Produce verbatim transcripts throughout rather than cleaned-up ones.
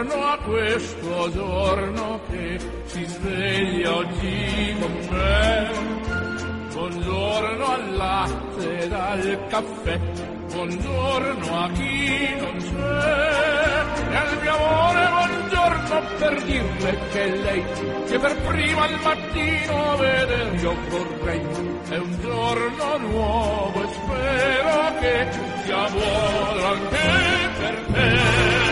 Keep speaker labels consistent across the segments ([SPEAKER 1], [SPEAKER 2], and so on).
[SPEAKER 1] buongiorno a questo giorno che si sveglia oggi con me. Buongiorno al latte ed al caffè, buongiorno a chi non c'è. E al mio amore buongiorno per dirle che lei, che per prima al mattino vedere io vorrei. È un giorno nuovo e spero che sia buono anche per te.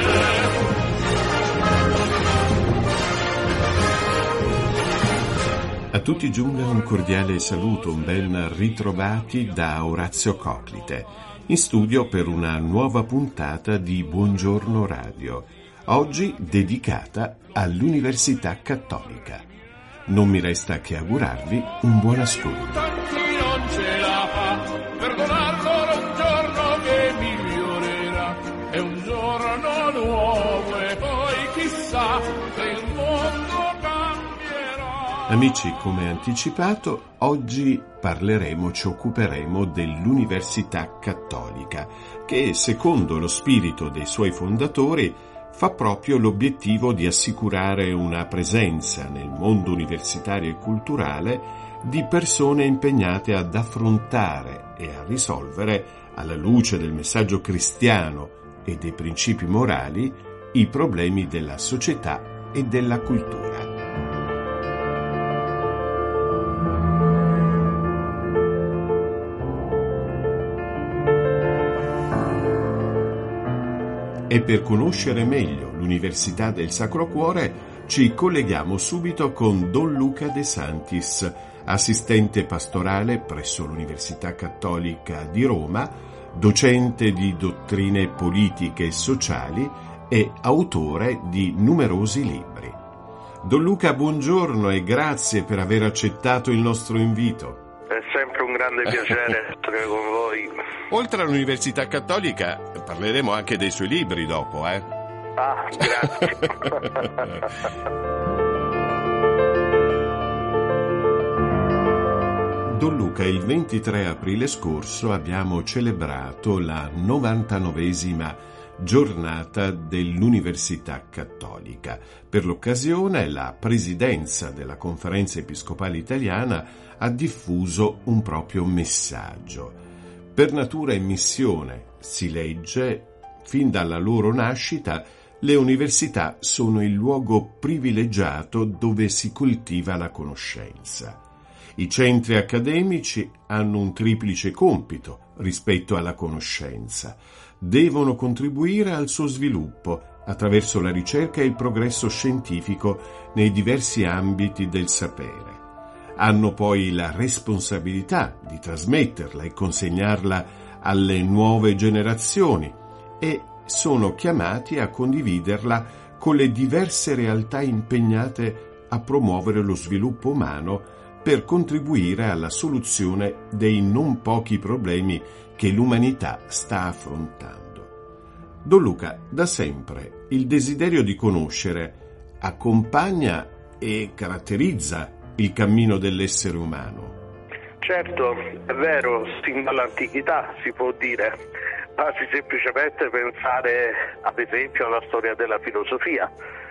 [SPEAKER 2] A tutti giunga un cordiale saluto, un ben ritrovati da Orazio Coclite, in studio per una nuova puntata di Buongiorno Radio, oggi dedicata all'Università Cattolica. Non mi resta che augurarvi un buon ascolto.
[SPEAKER 1] Non ce la fa, perdonarlo un giorno che migliorerà, è un giorno nuovo e poi chissà se il mondo cambierà.
[SPEAKER 2] Amici, come anticipato, oggi parleremo, ci occuperemo dell'Università Cattolica, che secondo lo spirito dei suoi fondatori fa proprio l'obiettivo di assicurare una presenza nel mondo universitario e culturale di persone impegnate ad affrontare e a risolvere, alla luce del messaggio cristiano e dei principi morali, i problemi della società e della cultura. E per conoscere meglio l'Università del Sacro Cuore ci colleghiamo subito con Don Luca De Santis, assistente pastorale presso l'Università Cattolica di Roma, docente di dottrine politiche e sociali e autore di numerosi libri. Don Luca, buongiorno e grazie per aver accettato il nostro invito.
[SPEAKER 3] È sempre un grande piacere essere con voi.
[SPEAKER 2] Oltre all'Università Cattolica parleremo anche dei suoi libri dopo, eh?
[SPEAKER 3] Ah, grazie.
[SPEAKER 2] Don Luca, il ventitré aprile scorso abbiamo celebrato la novantanovesima giornata dell'Università Cattolica. Per l'occasione la Presidenza della Conferenza Episcopale Italiana ha diffuso un proprio messaggio. Per natura e missione, si legge, fin dalla loro nascita, le università sono il luogo privilegiato dove si coltiva la conoscenza. I centri accademici hanno un triplice compito rispetto alla conoscenza. Devono contribuire al suo sviluppo attraverso la ricerca e il progresso scientifico nei diversi ambiti del sapere. Hanno poi la responsabilità di trasmetterla e consegnarla alle nuove generazioni e sono chiamati a condividerla con le diverse realtà impegnate a promuovere lo sviluppo umano per contribuire alla soluzione dei non pochi problemi che l'umanità sta affrontando. Don Luca, da sempre il desiderio di conoscere accompagna e caratterizza il cammino dell'essere umano.
[SPEAKER 3] Certo, è vero, sin dall'antichità si può dire. Basti semplicemente pensare ad esempio alla storia della filosofia.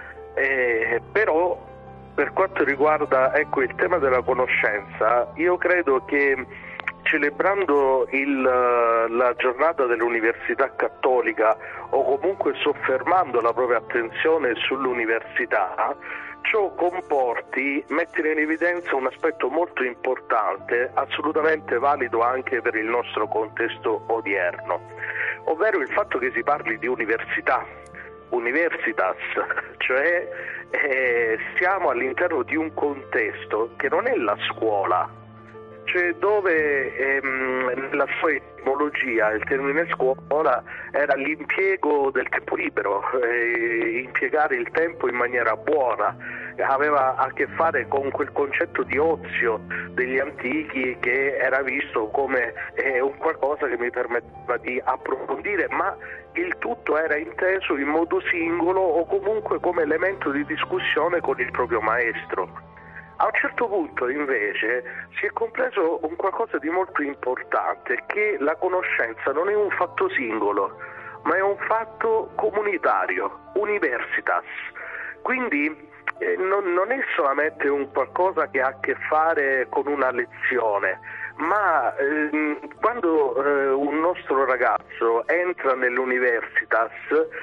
[SPEAKER 3] Eh, però per quanto riguarda ecco, il tema della conoscenza, io credo che celebrando il, la giornata dell'Università Cattolica o comunque soffermando la propria attenzione sull'università, ciò comporti mettere in evidenza un aspetto molto importante, assolutamente valido anche per il nostro contesto odierno, ovvero il fatto che si parli di università, universitas, cioè eh, siamo all'interno di un contesto che non è la scuola, cioè dove ehm, nella sua etimologia il termine scuola era l'impiego del tempo libero, eh, impiegare il tempo in maniera buona, aveva a che fare con quel concetto di ozio degli antichi che era visto come eh, un qualcosa che mi permetteva di approfondire, ma il tutto era inteso in modo singolo o comunque come elemento di discussione con il proprio maestro. A un certo punto invece si è compreso un qualcosa di molto importante, che la conoscenza non è un fatto singolo, ma è un fatto comunitario, universitas. Quindi eh, non, non è solamente un qualcosa che ha a che fare con una lezione, ma eh, quando eh, un nostro ragazzo entra nell'universitas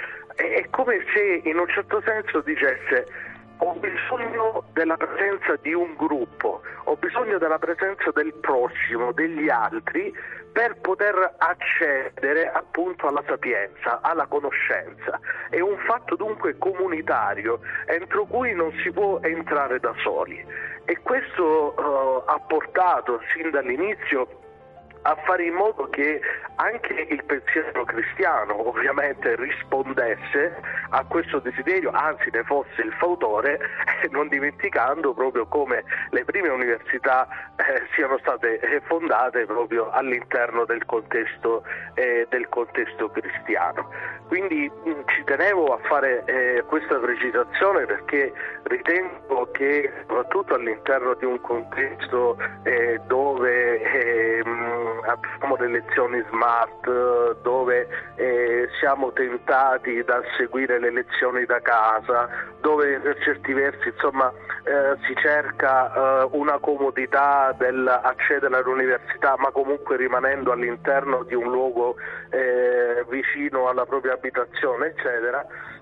[SPEAKER 3] è come se in un certo senso dicesse: ho bisogno della presenza di un gruppo, ho bisogno della presenza del prossimo, degli altri, per poter accedere appunto alla sapienza, alla conoscenza. È un fatto dunque comunitario, entro cui non si può entrare da soli. E questo uh, ha portato sin dall'inizio a fare in modo che anche il pensiero cristiano ovviamente rispondesse a questo desiderio, anzi ne fosse il fautore, non dimenticando proprio come le prime università eh, siano state fondate proprio all'interno del contesto, eh, del contesto cristiano. Quindi mh, ci tenevo a fare eh, questa precisazione, perché ritengo che soprattutto all'interno di un contesto eh, dove eh, mh, abbiamo le lezioni smart, dove eh, siamo tentati da seguire le lezioni da casa, dove per certi versi insomma eh, si cerca eh, una comodità dell'accedere all'università, ma comunque rimanendo all'interno di un luogo eh, vicino alla propria abitazione, eccetera.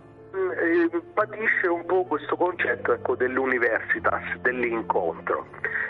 [SPEAKER 3] Eh, patisce un po' questo concetto, ecco, dell'universitas, dell'incontro,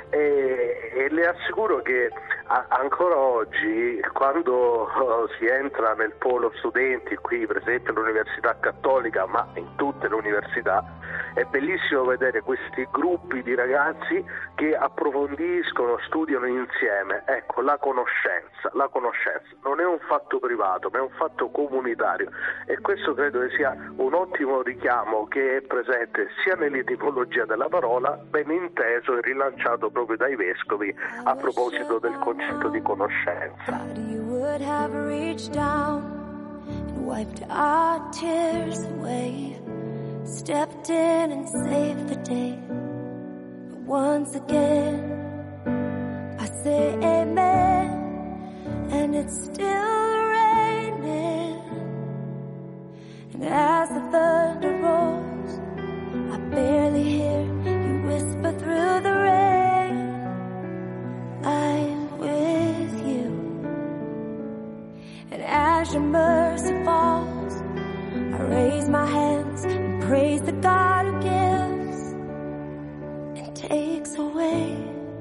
[SPEAKER 3] e, e le assicuro che a, ancora oggi, quando uh, si entra nel polo studenti, qui per esempio all'Università Cattolica, ma in tutte le università, è bellissimo vedere questi gruppi di ragazzi che approfondiscono, studiano insieme. Ecco, la conoscenza, la conoscenza non è un fatto privato, ma è un fatto comunitario, e questo credo che sia un ottimo richiamo che è presente sia nell'etimologia della parola, ben inteso e rilanciato proprio dai vescovi a proposito del concetto di conoscenza.
[SPEAKER 4] Stepped in and saved the day. But once again, I say amen, and it's still raining. And as the thunder rolls, I barely hear you whisper through the rain, I'm with you. And as your mercy falls, I raise my hands and praise the God who gives and takes away.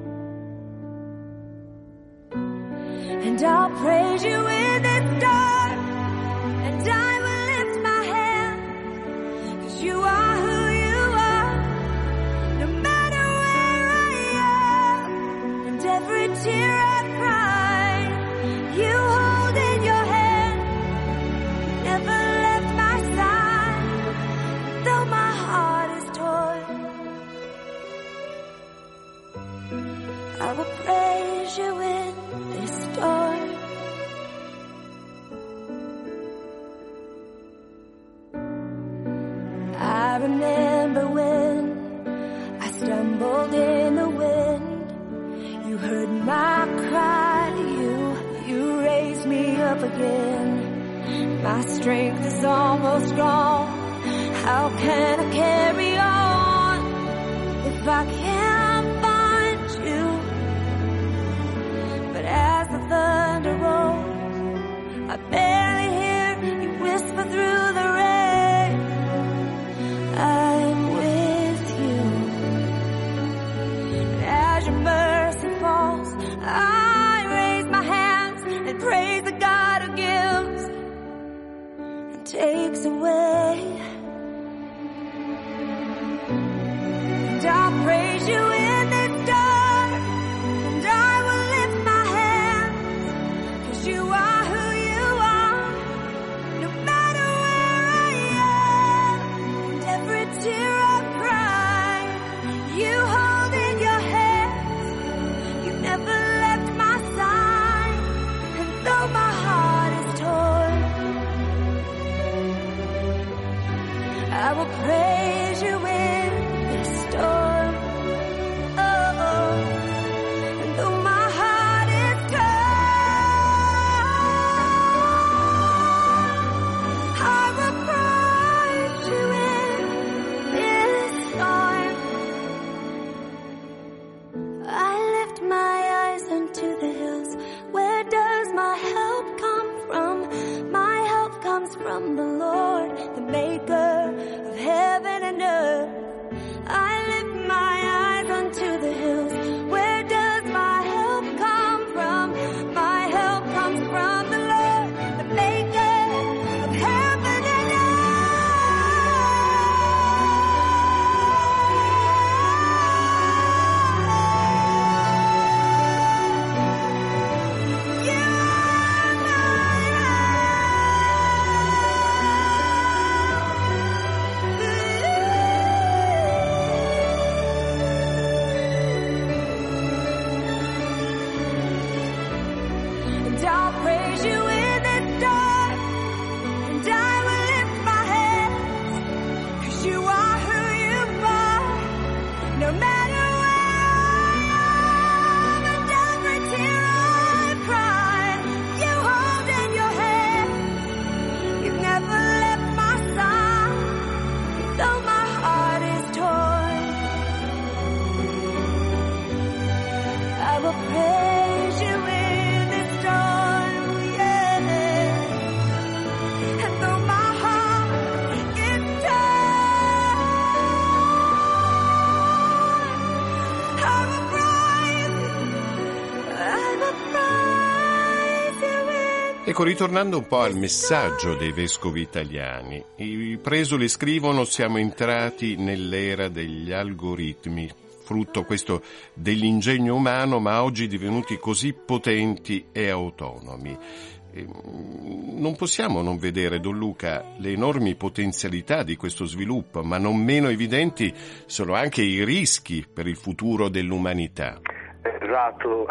[SPEAKER 4] And I'll praise you in this dark, and I will lift my hand, 'cause you are who you are, no matter where I am, and every tear I cry, you hold in your hand, never I will praise you in this storm. I remember when I stumbled in the wind. You heard my cry, you, you raised me up again. My strength is almost gone. How can I carry on if I can't find you? As the thunder rolls, I barely hear you whisper through the rain, I'm with you. And as your mercy falls, I raise my hands and praise the God who gives and takes away. And I'll praise you in this dark, and I will lift my you are who you are, no matter where I am, and every tear I cry, you hold in your hands, you never left my side, and though my heart is torn, from the Lord, the maker of heaven and earth. I lift my eyes unto the hills. Where does my help come from? My help comes from the Lord, the maker of heaven and earth. I'll praise you in this dark, and I will lift my hands, 'cause you are who you are, no matter where I am, and every tear I cry, you hold in your hand. You've never left my side, though my heart is torn. I will praise you in this storm.
[SPEAKER 2] Ecco, ritornando un po' al messaggio dei vescovi italiani, i presuli scrivono: siamo entrati nell'era degli algoritmi, frutto questo dell'ingegno umano, ma oggi divenuti così potenti e autonomi. Non possiamo non vedere, Don Luca, le enormi potenzialità di questo sviluppo, ma non meno evidenti sono anche i rischi per il futuro dell'umanità.
[SPEAKER 3] Esatto,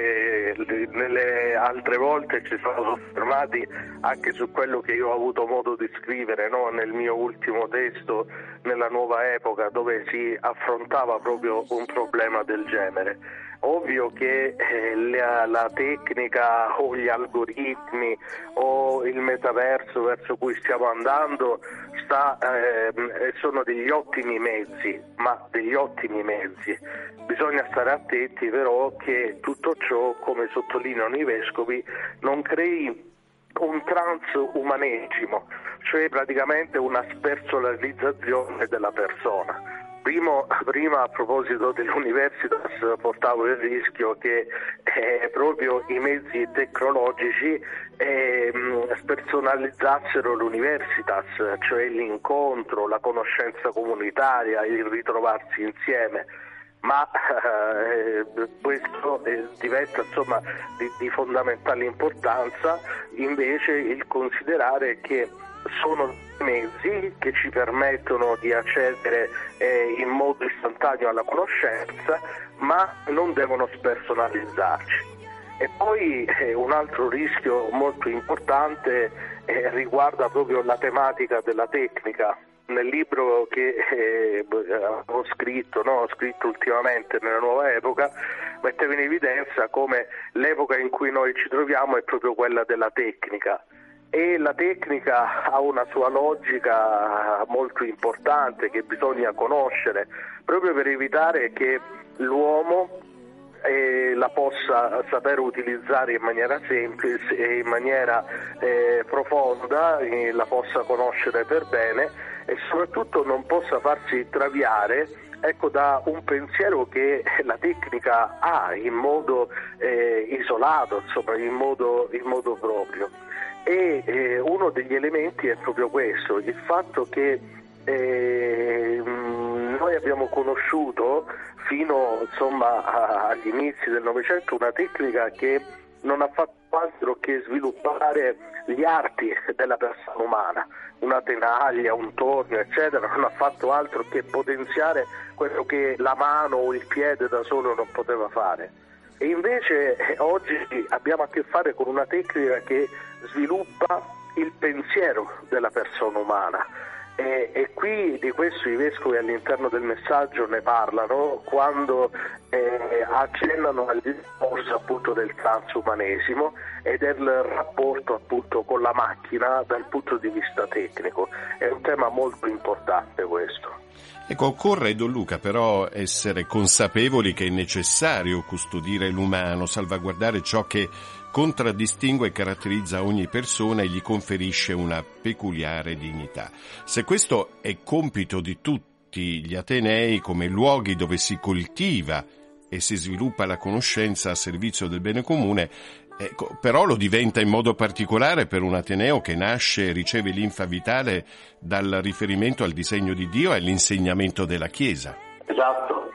[SPEAKER 3] e nelle altre volte ci siamo soffermati anche su quello che io ho avuto modo di scrivere, no? Nel mio ultimo testo, Nella nuova epoca, dove si affrontava proprio un problema del genere. Ovvio che eh, la, la tecnica o gli algoritmi o il metaverso verso cui stiamo andando sta, eh, sono degli ottimi mezzi, ma degli ottimi mezzi. Bisogna stare attenti però che tutto ciò, come sottolineano i vescovi, non crei un transumanesimo, cioè praticamente una spersonalizzazione della persona. Primo, prima a proposito dell'Universitas portavo il rischio che eh, proprio i mezzi tecnologici eh, spersonalizzassero l'Universitas, cioè l'incontro, la conoscenza comunitaria, il ritrovarsi insieme. Ma eh, questo eh, diventa insomma di, di fondamentale importanza invece il considerare che sono mezzi che ci permettono di accedere eh, in modo istantaneo alla conoscenza, ma non devono spersonalizzarci. E poi eh, un altro rischio molto importante eh, riguarda proprio la tematica della tecnica. Nel libro che eh, ho scritto, no, ho scritto ultimamente, Nella nuova epoca, mettevo in evidenza come l'epoca in cui noi ci troviamo è proprio quella della tecnica. E la tecnica ha una sua logica molto importante che bisogna conoscere, proprio per evitare che l'uomo eh, la possa saper utilizzare in maniera semplice e in maniera eh, profonda, eh, la possa conoscere per bene e soprattutto non possa farsi traviare, ecco, da un pensiero che la tecnica ha in modo eh, isolato, insomma, in modo, in modo proprio. E eh, uno degli elementi è proprio questo, il fatto che eh, noi abbiamo conosciuto fino insomma a, agli inizi del Novecento una tecnica che non ha fatto altro che sviluppare gli arti della persona umana, una tenaglia, un tornio, eccetera, non ha fatto altro che potenziare quello che la mano o il piede da solo non poteva fare. E invece eh, oggi abbiamo a che fare con una tecnica che sviluppa il pensiero della persona umana. E, e qui di questo i vescovi all'interno del messaggio ne parlano quando eh, accennano al discorso appunto del transumanesimo e del rapporto appunto con la macchina dal punto di vista tecnico. È un tema molto importante questo.
[SPEAKER 2] Ecco, occorre, Don Luca, però essere consapevoli che è necessario custodire l'umano, salvaguardare ciò che contraddistingue e caratterizza ogni persona e gli conferisce una peculiare dignità. Se questo è compito di tutti gli atenei come luoghi dove si coltiva e si sviluppa la conoscenza a servizio del bene comune, ecco, però lo diventa in modo particolare per un ateneo che nasce e riceve linfa vitale dal riferimento al disegno di Dio e all'insegnamento della Chiesa.
[SPEAKER 3] Esatto.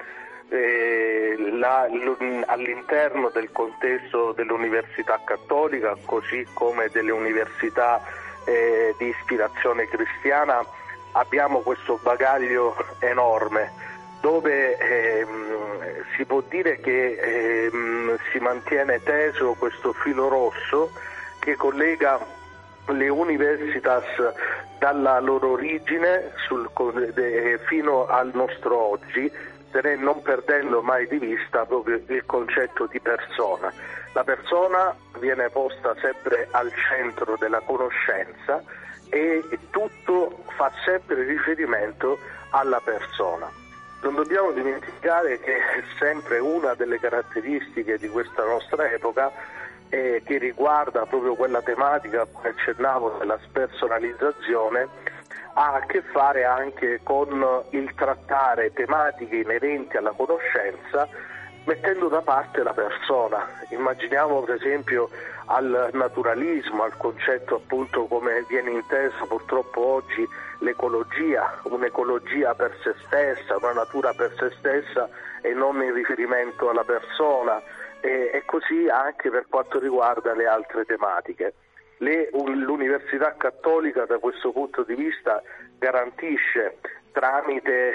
[SPEAKER 3] Eh, la, all'interno del contesto dell'Università Cattolica, così come delle università eh, di ispirazione cristiana, abbiamo questo bagaglio enorme, dove ehm, si può dire che ehm, si mantiene teso questo filo rosso che collega le universitas dalla loro origine sul, de, fino al nostro oggi, non perdendo mai di vista proprio il concetto di persona. La persona viene posta sempre al centro della conoscenza e tutto fa sempre riferimento alla persona. Non dobbiamo dimenticare che sempre una delle caratteristiche di questa nostra epoca eh, che riguarda proprio quella tematica, come accennavo, della spersonalizzazione, ha a che fare anche con il trattare tematiche inerenti alla conoscenza mettendo da parte la persona. Immaginiamo per esempio al naturalismo, al concetto appunto come viene inteso purtroppo oggi l'ecologia, un'ecologia per se stessa, una natura per se stessa e non in riferimento alla persona, e, e così anche per quanto riguarda le altre tematiche. Le, l'Università Cattolica da questo punto di vista garantisce tramite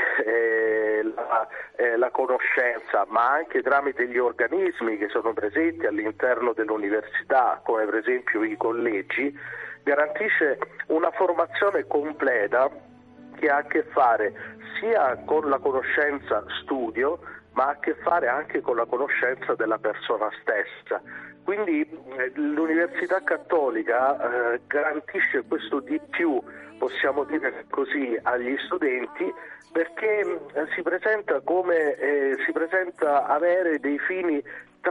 [SPEAKER 3] eh, la, eh, la conoscenza, ma anche tramite gli organismi che sono presenti all'interno dell'università, come per esempio i collegi, garantisce una formazione completa che ha a che fare sia con la conoscenza studio, ma ha a che fare anche con la conoscenza della persona stessa. Quindi eh, l'Università Cattolica eh, garantisce questo di più, possiamo dire così, agli studenti, perché eh, si presenta come eh, si presenta avere dei fini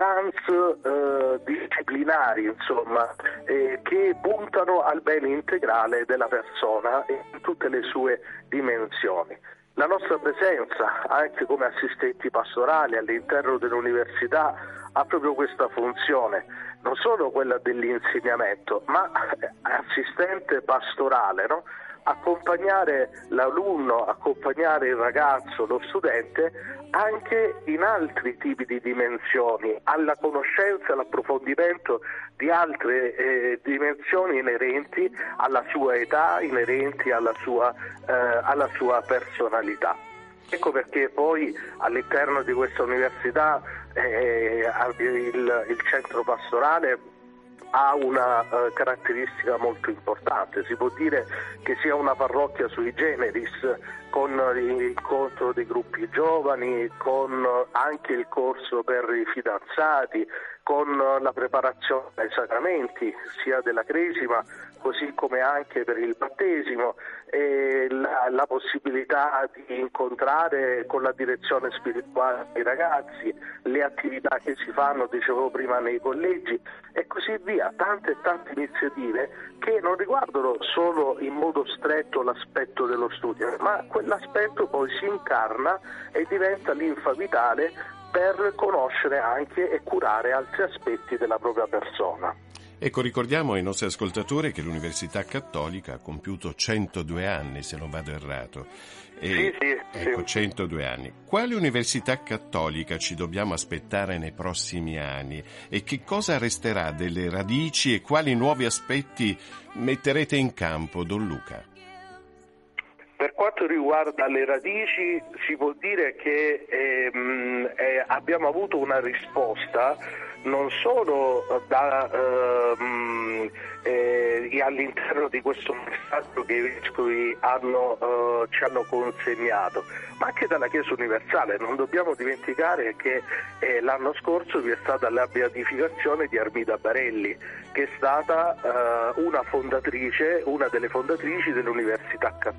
[SPEAKER 3] transdisciplinari, eh, insomma, eh, che puntano al bene integrale della persona in tutte le sue dimensioni. La nostra presenza, anche come assistenti pastorali all'interno dell'università, ha proprio questa funzione, non solo quella dell'insegnamento, ma assistente pastorale, no? Accompagnare l'alunno, accompagnare il ragazzo, lo studente, anche in altri tipi di dimensioni, alla conoscenza, all'approfondimento di altre eh, dimensioni inerenti alla sua età, inerenti alla sua, eh, alla sua personalità. Ecco perché poi all'interno di questa università eh, il, il centro pastorale ha una uh, caratteristica molto importante. Si può dire che sia una parrocchia sui generis, con l'incontro dei gruppi giovani, con anche il corso per i fidanzati, con la preparazione ai sacramenti, sia della cresima così come anche per il battesimo, e la, la possibilità di incontrare con la direzione spirituale i ragazzi, le attività che si fanno, dicevo prima, nei collegi e così via, tante e tante iniziative che non riguardano solo in modo stretto l'aspetto dello studio, ma quell'aspetto poi si incarna e diventa linfa vitale per conoscere anche e curare altri aspetti della propria persona.
[SPEAKER 2] Ecco, ricordiamo ai nostri ascoltatori che l'Università Cattolica ha compiuto centodue anni, se non vado errato. E,
[SPEAKER 3] sì, sì,
[SPEAKER 2] ecco,
[SPEAKER 3] sì.
[SPEAKER 2] centodue anni. Quale Università Cattolica ci dobbiamo aspettare nei prossimi anni e che cosa resterà delle radici e quali nuovi aspetti metterete in campo, Don Luca?
[SPEAKER 3] Per quanto riguarda le radici, si può dire che ehm, eh, abbiamo avuto una risposta non solo da, ehm, eh, all'interno di questo messaggio che i vescovi hanno, eh, ci hanno consegnato, ma anche dalla Chiesa Universale. Non dobbiamo dimenticare che eh, l'anno scorso vi è stata la beatificazione di Armida Barelli, che è stata eh, una fondatrice, una delle fondatrici dell'Università Cattolica.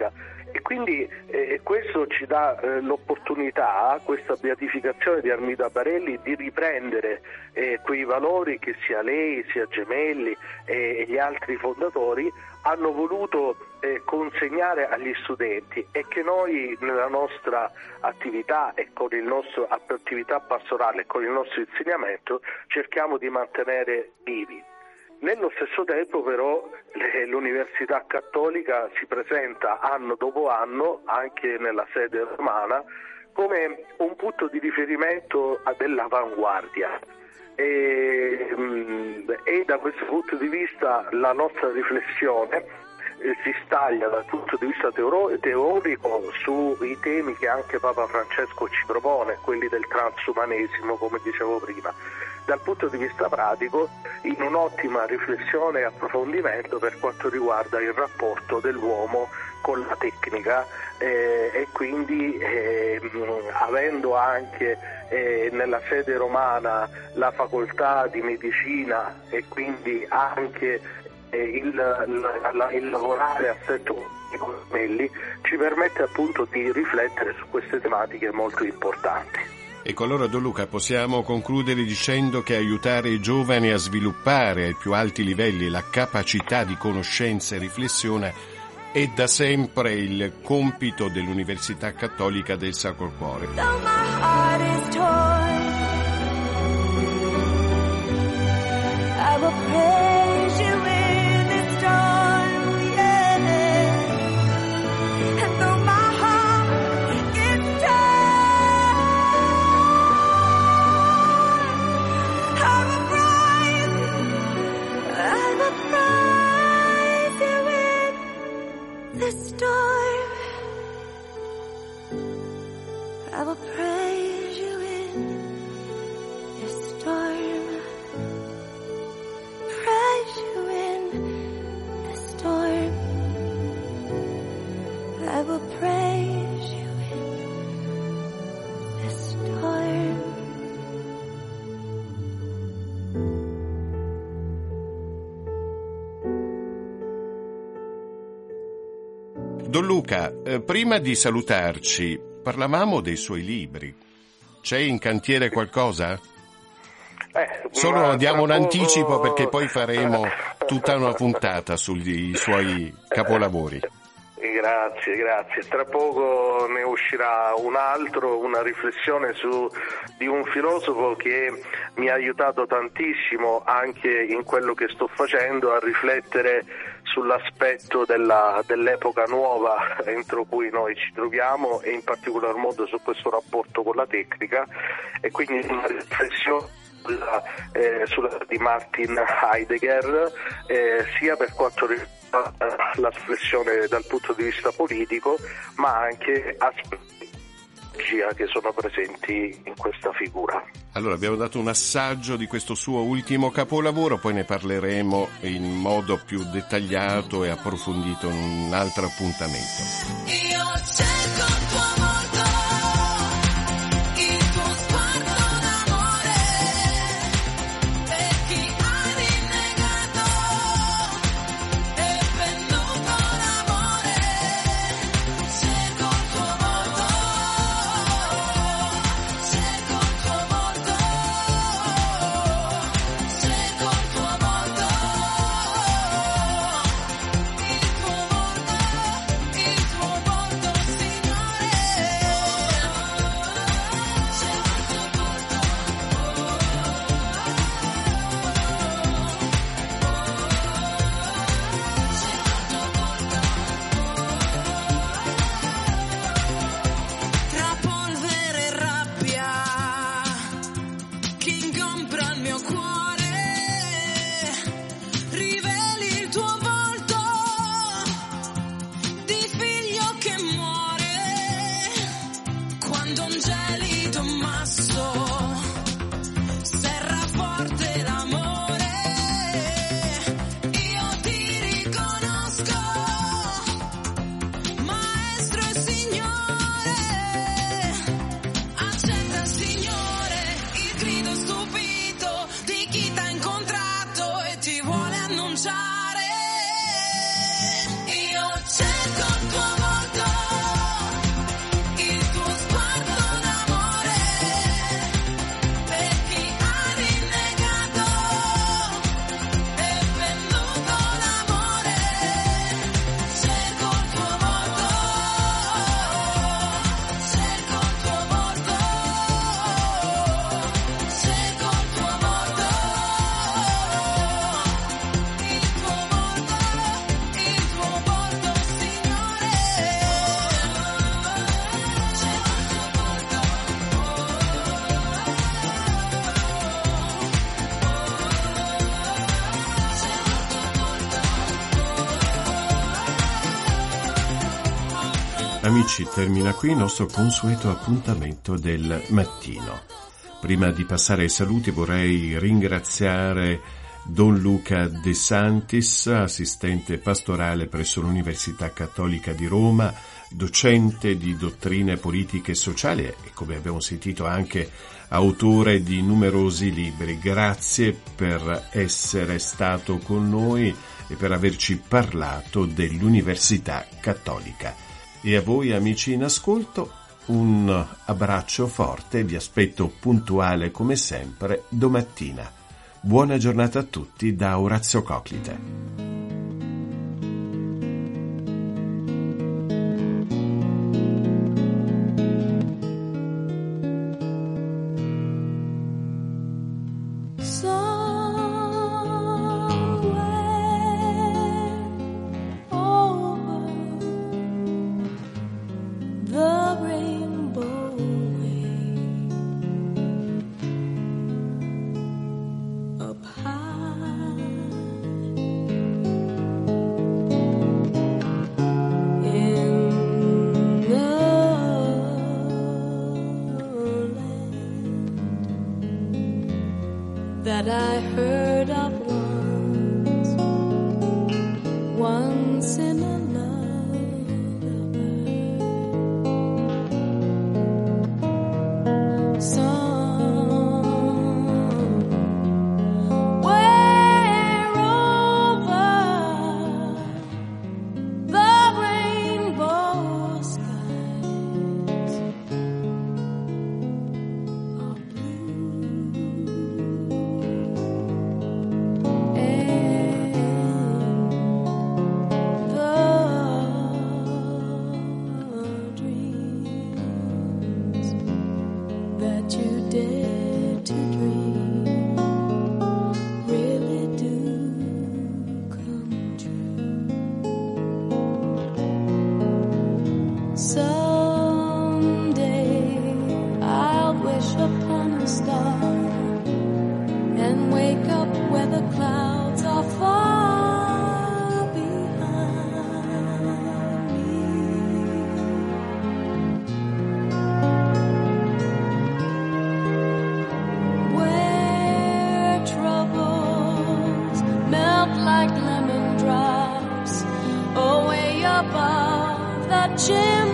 [SPEAKER 3] vita. E quindi eh, questo ci dà eh, l'opportunità, questa beatificazione di Armida Barelli, di riprendere eh, quei valori che sia lei, sia Gemelli eh, e gli altri fondatori hanno voluto eh, consegnare agli studenti, e che noi nella nostra attività e con il nostro attività pastorale e con il nostro insegnamento cerchiamo di mantenere vivi. Nello stesso tempo però l'Università Cattolica si presenta anno dopo anno anche nella sede romana come un punto di riferimento dell'avanguardia, e, e da questo punto di vista la nostra riflessione si staglia dal punto di vista teoro- teorico sui temi che anche Papa Francesco ci propone, quelli del transumanesimo, come dicevo prima, dal punto di vista pratico in un'ottima riflessione e approfondimento per quanto riguarda il rapporto dell'uomo con la tecnica, eh, e quindi eh, avendo anche eh, nella sede romana la facoltà di medicina e quindi anche Il, il, il lavorare a stretto con Gemelli ci permette appunto di riflettere su queste tematiche molto importanti.
[SPEAKER 2] Ecco, allora Don Luca, possiamo concludere dicendo che aiutare i giovani a sviluppare ai più alti livelli la capacità di conoscenza e riflessione è da sempre il compito dell'Università Cattolica del Sacro Cuore.
[SPEAKER 4] The storm, I will praise you in the storm, praise you in the storm, I will praise you in the storm.
[SPEAKER 2] Don Luca, eh, prima di salutarci, parlavamo dei suoi libri. C'è in cantiere qualcosa?
[SPEAKER 3] Eh,
[SPEAKER 2] Solo diamo un
[SPEAKER 3] poco...
[SPEAKER 2] anticipo perché poi faremo tutta una puntata sui suoi capolavori.
[SPEAKER 3] Grazie, grazie. Tra poco ne uscirà un altro, una riflessione su di un filosofo che mi ha aiutato tantissimo anche in quello che sto facendo a riflettere sull'aspetto della, dell'epoca nuova entro cui noi ci troviamo, e in particolar modo su questo rapporto con la tecnica, e quindi una riflessione sulla, eh, sulla di Martin Heidegger, eh, sia per quanto riguarda la riflessione dal punto di vista politico, ma anche aspetti che sono presenti in questa figura.
[SPEAKER 2] Allora, abbiamo dato un assaggio di questo suo ultimo capolavoro, poi ne parleremo in modo più dettagliato e approfondito in un altro appuntamento.
[SPEAKER 5] Io cerco il tuo volto, il tuo sguardo d'amore, per chi ha rinnegato e venduto l'amore. Cerco il tuo volto, cerco il tuo volto, cerco il tuo volto, il tuo volto, il tuo volto, sì.
[SPEAKER 2] amici, termina qui il nostro consueto appuntamento del mattino. Prima di passare ai saluti vorrei ringraziare Don Luca De Santis, assistente pastorale presso l'Università Cattolica di Roma, docente di dottrine politiche e sociali e, come abbiamo sentito, anche autore di numerosi libri. Grazie per essere stato con noi e per averci parlato dell'Università Cattolica. E a voi amici in ascolto un abbraccio forte, vi aspetto puntuale come sempre domattina. Buona giornata a tutti da Orazio Coclite.
[SPEAKER 5] That I heard of once, once in a lullaby. Somewhere over the rainbow skies are Someday I'll wish upon a star and wake up where the clouds are far behind me. Where troubles melt like lemon drops away above the chimney.